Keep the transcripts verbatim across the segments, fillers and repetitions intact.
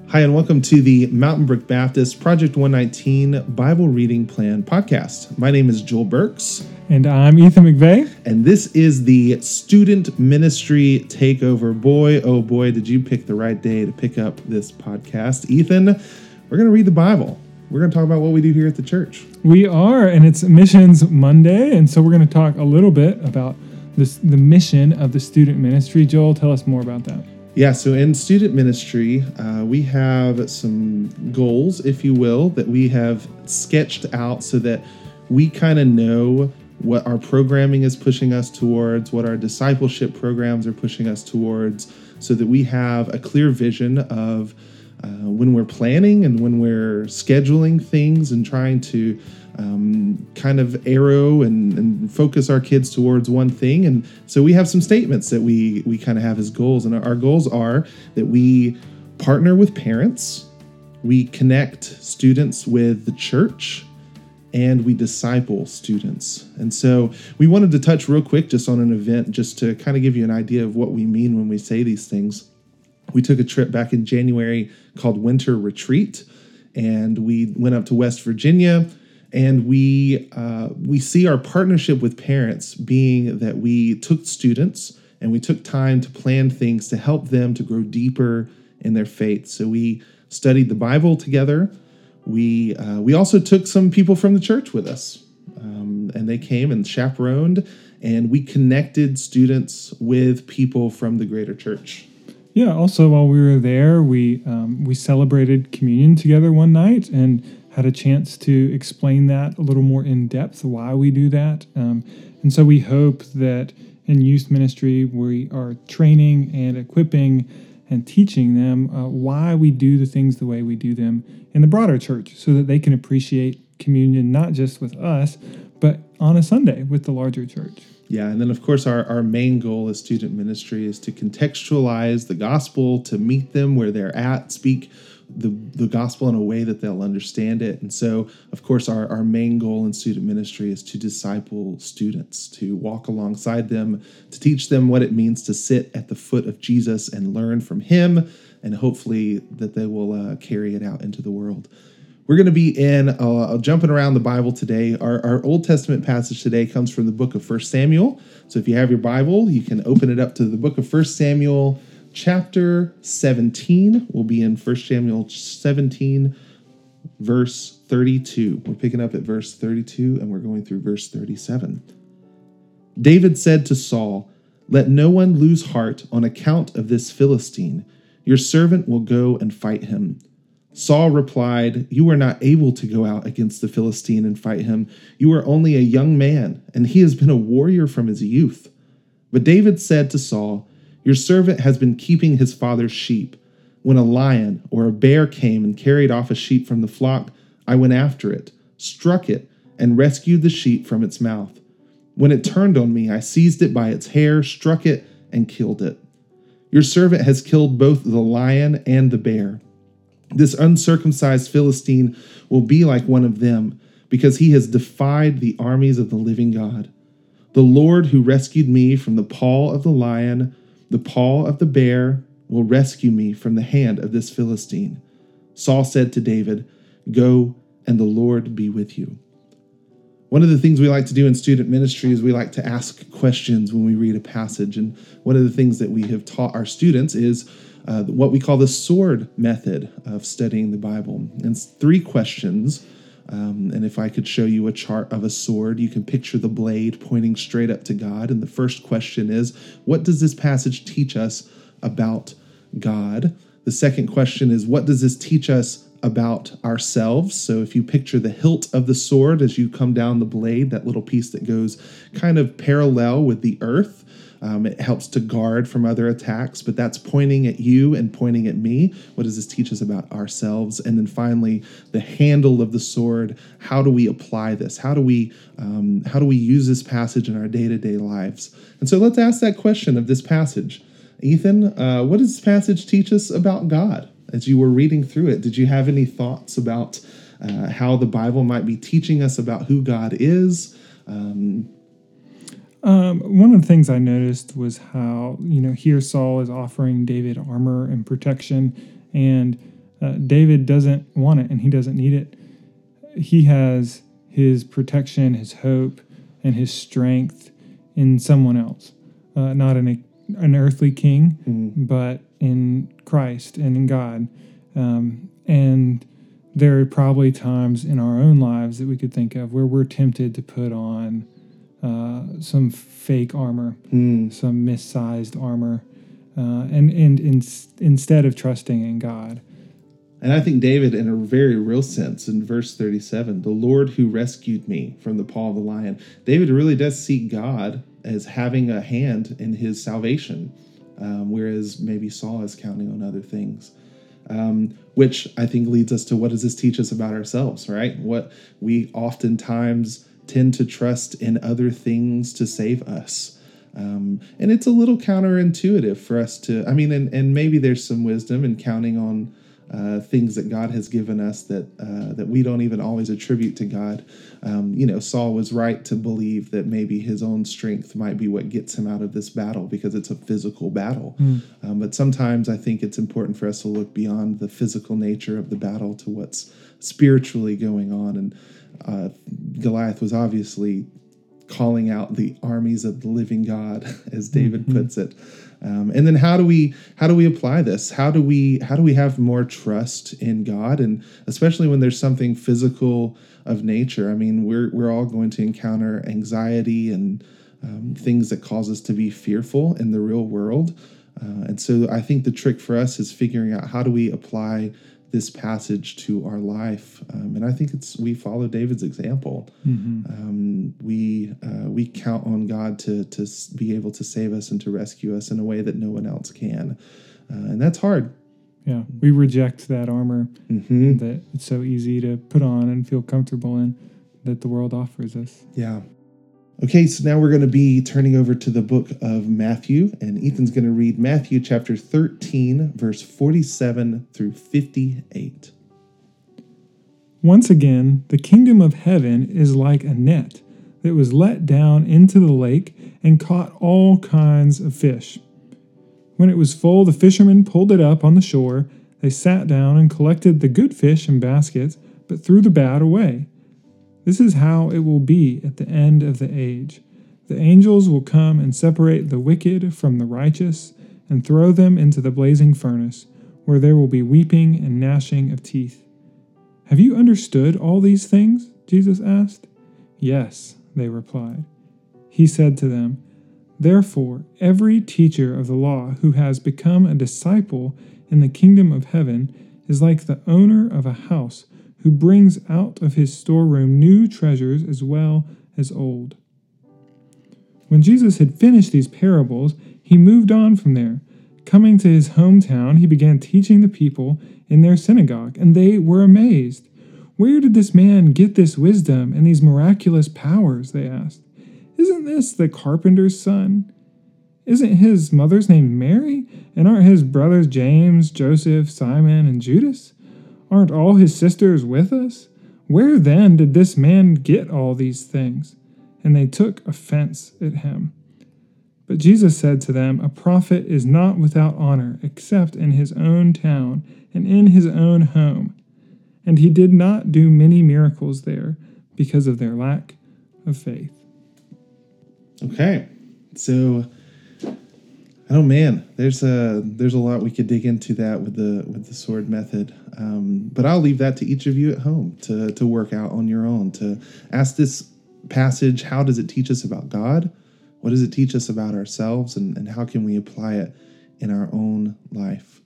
Hi, and welcome to the Mountain Brook Baptist Project one nineteen Bible Reading Plan podcast. My name is Joel Burks. And I'm Ethan McVeigh. And this is the Student Ministry Takeover. Boy, oh boy, did you pick the right day to pick up this podcast. Ethan, we're going to read the Bible. We're going to talk about what we do here at the church. We are, and it's Missions Monday, and so we're going to talk a little bit about this, the mission of the student ministry. Joel, tell us more about that. Yeah, so in student ministry, uh, we have some goals, if you will, that we have sketched out so that we kind of know what our programming is pushing us towards, what our discipleship programs are pushing us towards, so that we have a clear vision of uh, when we're planning and when we're scheduling things and trying to Um, kind of arrow and, and focus our kids towards one thing. And so we have some statements that we we kind of have as goals. And our, our goals are that we partner with parents, we connect students with the church, and we disciple students. And so we wanted to touch real quick just on an event, just to kind of give you an idea of what we mean when we say these things. We took a trip back in January called Winter Retreat, and we went up to West Virginia. And we uh, we see our partnership with parents being that we took students and we took time to plan things to help them to grow deeper in their faith. So we studied the Bible together. We uh, we also took some people from the church with us, um, and they came and chaperoned, and we connected students with people from the greater church. Yeah. Also, while we were there, we um, we celebrated communion together one night and had a chance to explain that a little more in depth, why we do that. Um, and so we hope that in youth ministry, we are training and equipping and teaching them uh, why we do the things the way we do them in the broader church, so that they can appreciate communion, not just with us, but on a Sunday with the larger church. Yeah, and then of course our, our main goal as student ministry is to contextualize the gospel, to meet them where they're at, speak the the gospel in a way that they'll understand it. And so, of course, our, our main goal in student ministry is to disciple students, to walk alongside them, to teach them what it means to sit at the foot of Jesus and learn from him, and hopefully that they will uh, carry it out into the world. We're going to be in, uh, jumping around the Bible today. Our, our Old Testament passage today comes from the book of First Samuel. So if you have your Bible, you can open it up to the book of First Samuel, chapter seventeen. We'll be in First Samuel seventeen, verse thirty-two. We're picking up at verse thirty-two, and we're going through verse thirty-seven. David said to Saul, "Let no one lose heart on account of this Philistine. Your servant will go and fight him." Saul replied, "You are not able to go out against the Philistine and fight him. You are only a young man, and he has been a warrior from his youth." But David said to Saul, "Your servant has been keeping his father's sheep. When a lion or a bear came and carried off a sheep from the flock, I went after it, struck it, and rescued the sheep from its mouth. When it turned on me, I seized it by its hair, struck it, and killed it. Your servant has killed both the lion and the bear. This uncircumcised Philistine will be like one of them, because he has defied the armies of the living God. The Lord who rescued me from the paw of the lion, the paw of the bear, will rescue me from the hand of this Philistine." Saul said to David, "Go, and the Lord be with you." One of the things we like to do in student ministry is we like to ask questions when we read a passage. And one of the things that we have taught our students is uh, what we call the sword method of studying the Bible. And it's three questions. Um, and if I could show you a chart of a sword, you can picture the blade pointing straight up to God. And the first question is, what does this passage teach us about God? The second question is, what does this teach us about ourselves? So if you picture the hilt of the sword as you come down the blade, that little piece that goes kind of parallel with the earth, um, it helps to guard from other attacks, but that's pointing at you and pointing at me. What does this teach us about ourselves? And then finally, the handle of the sword. How do we apply this? How do we um, how do we use this passage in our day-to-day lives? And so let's ask that question of this passage. Ethan, uh, what does this passage teach us about God? As you were reading through it, did you have any thoughts about uh, how the Bible might be teaching us about who God is? Um, Um, one of the things I noticed was how, you know, here Saul is offering David armor and protection, and Uh, David doesn't want it and he doesn't need it. He has his protection, his hope, and his strength in someone else, uh, not in a, an earthly king, Mm. but in Christ and in God. Um, and there are probably times in our own lives that we could think of where we're tempted to put on uh, some fake armor, Mm. some missized armor, uh, and and in, instead of trusting in God. And I think David, in a very real sense, in verse thirty-seven, the Lord who rescued me from the paw of the lion, David really does see God as having a hand in his salvation, um, whereas maybe Saul is counting on other things. Um, which I think leads us to, what does this teach us about ourselves, right? What we oftentimes tend to trust in other things to save us. Um, and it's a little counterintuitive for us to, I mean, and, and maybe there's some wisdom in counting on uh, things that God has given us that uh, that we don't even always attribute to God. Um, you know, Saul was right to believe that maybe his own strength might be what gets him out of this battle, because it's a physical battle. Mm. Um, but sometimes I think it's important for us to look beyond the physical nature of the battle to what's spiritually going on. And uh, Goliath was obviously calling out the armies of the living God, as David mm-hmm. puts it. Um, and then how do we how do we apply this? How do we how do we have more trust in God, and especially when there's something physical of nature? I mean, we're we're all going to encounter anxiety and um, things that cause us to be fearful in the real world. Uh, and so I think the trick for us is figuring out, how do we apply this passage to our life? Um, and I think it's we follow David's example. Mm-hmm. Um, we uh, we count on God to to be able to save us and to rescue us in a way that no one else can, uh, and that's hard. Yeah, we reject that armor mm-hmm. that it's so easy to put on and feel comfortable in, that the world offers us. Yeah. Okay, so now we're going to be turning over to the book of Matthew, and Ethan's going to read Matthew chapter thirteen, verse forty-seven through fifty-eight. Once again, the kingdom of heaven is like a net that was let down into the lake and caught all kinds of fish. When it was full, the fishermen pulled it up on the shore. They sat down and collected the good fish in baskets, but threw the bad away. This is how it will be at the end of the age. The angels will come and separate the wicked from the righteous and throw them into the blazing furnace, where there will be weeping and gnashing of teeth. Have you understood all these things? Jesus asked. Yes, they replied. He said to them, Therefore, every teacher of the law who has become a disciple in the kingdom of heaven is like the owner of a house who brings out of his storeroom new treasures as well as old. When Jesus had finished these parables, he moved on from there. Coming to his hometown, he began teaching the people in their synagogue, and they were amazed. Where did this man get this wisdom and these miraculous powers? They asked. Isn't this the carpenter's son? Isn't his mother's name Mary? And aren't his brothers James, Joseph, Simon, and Judas? Aren't all his sisters with us? Where then did this man get all these things? And they took offense at him. But Jesus said to them, A prophet is not without honor except in his own town and in his own home. And he did not do many miracles there because of their lack of faith. Okay, so oh man, there's a there's a lot we could dig into that with the with the sword method, um, but I'll leave that to each of you at home to to work out on your own. To ask this passage, how does it teach us about God? What does it teach us about ourselves, and, and how can we apply it in our own life?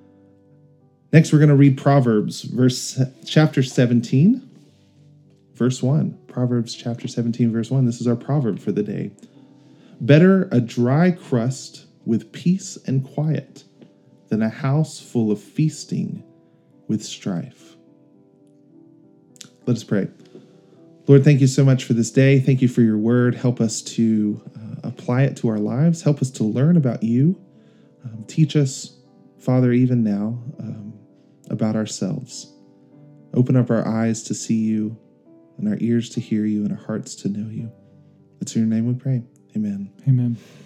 Next, we're going to read Proverbs, verse chapter seventeen, verse one. Proverbs chapter seventeen, verse one. This is our proverb for the day. Better a dry crust with peace and quiet than a house full of feasting with strife. Let us pray. Lord, thank you so much for this day. Thank you for your word. Help us to uh, apply it to our lives. Help us to learn about you. Um, teach us, Father, even now, um, about ourselves. Open up our eyes to see you, and our ears to hear you, and our hearts to know you. It's in your name we pray. Amen. Amen.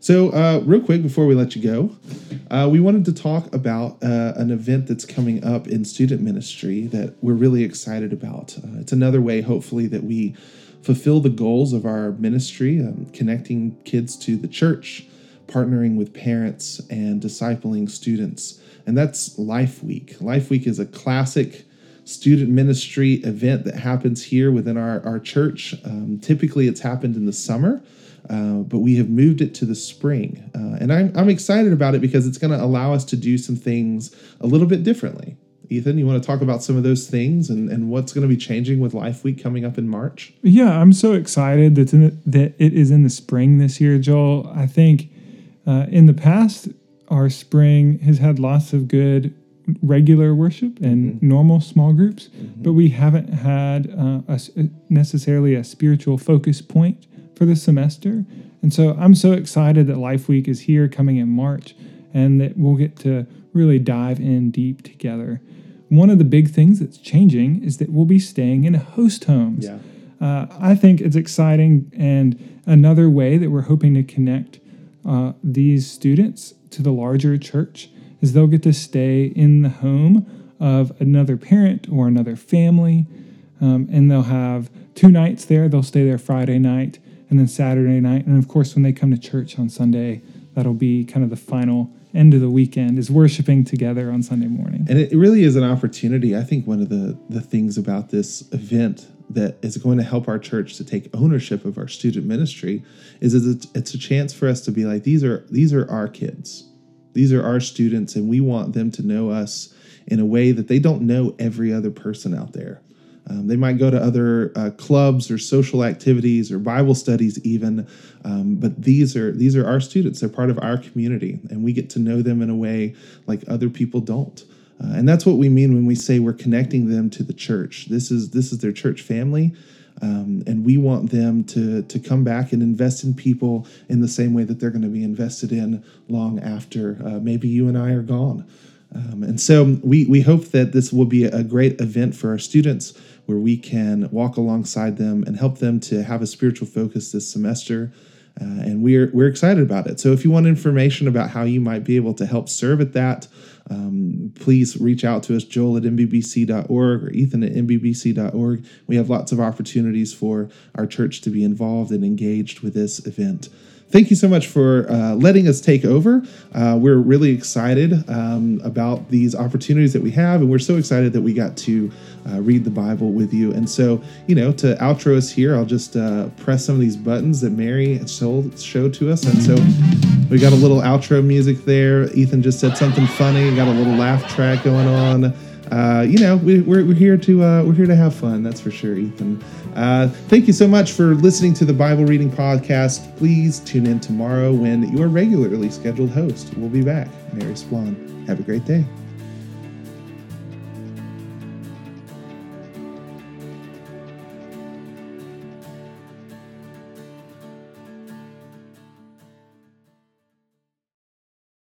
So, uh, real quick before we let you go, uh, we wanted to talk about uh, an event that's coming up in student ministry that we're really excited about. Uh, it's another way, hopefully, that we fulfill the goals of our ministry, um, connecting kids to the church, partnering with parents, and discipling students. And that's Life Week. Life Week is a classic student ministry event that happens here within our, our church. Um, typically, it's happened in the summer. Uh, but we have moved it to the spring. Uh, and I'm, I'm excited about it because it's going to allow us to do some things a little bit differently. Ethan, you want to talk about some of those things and, and what's going to be changing with Life Week coming up in March? Yeah, I'm so excited that, in the, that it is in the spring this year, Joel. I think uh, in the past, our spring has had lots of good regular worship and mm-hmm. normal small groups, mm-hmm. but we haven't had uh, a, necessarily a spiritual focus point for the semester. And so I'm so excited that Life Week is here coming in March and that we'll get to really dive in deep together. One of the big things that's changing is that we'll be staying in host homes. Yeah. Uh, I think it's exciting, and another way that we're hoping to connect uh, these students to the larger church is they'll get to stay in the home of another parent or another family, um, and they'll have two nights there. They'll stay there Friday night and then Saturday night. And of course, when they come to church on Sunday, that'll be kind of the final end of the weekend, is worshiping together on Sunday morning. And it really is an opportunity. I think one of the, the things about this event that is going to help our church to take ownership of our student ministry is it's, it's a chance for us to be like, these are these are our kids. These are our students, and we want them to know us in a way that they don't know every other person out there. Um, they might go to other uh, clubs or social activities or Bible studies even, um, but these are these are our students. They're part of our community, and we get to know them in a way like other people don't. Uh, and that's what we mean when we say we're connecting them to the church. This is this is their church family, um, and we want them to to come back and invest in people in the same way that they're going to be invested in long after uh, maybe you and I are gone. Um, and so we we hope that this will be a great event for our students, where we can walk alongside them and help them to have a spiritual focus this semester. Uh, and we're we're excited about it. So if you want information about how you might be able to help serve at that, um, please reach out to us, Joel at M B B C dot org or Ethan at M B B C dot org. We have lots of opportunities for our church to be involved and engaged with this event. Thank you so much for uh, letting us take over. Uh, we're really excited um, about these opportunities that we have, and we're so excited that we got to uh, read the Bible with you. And so, you know, to outro us here, I'll just uh, press some of these buttons that Mary showed, showed to us. And so we got a little outro music there. Ethan just said something funny. Got a little laugh track going on. Uh, you know, we, we're we're here to uh, we're here to have fun. That's for sure, Ethan. Uh, thank you so much for listening to the Bible Reading Podcast. Please tune in tomorrow when your regularly scheduled host will be back, Mary Splon. Have a great day.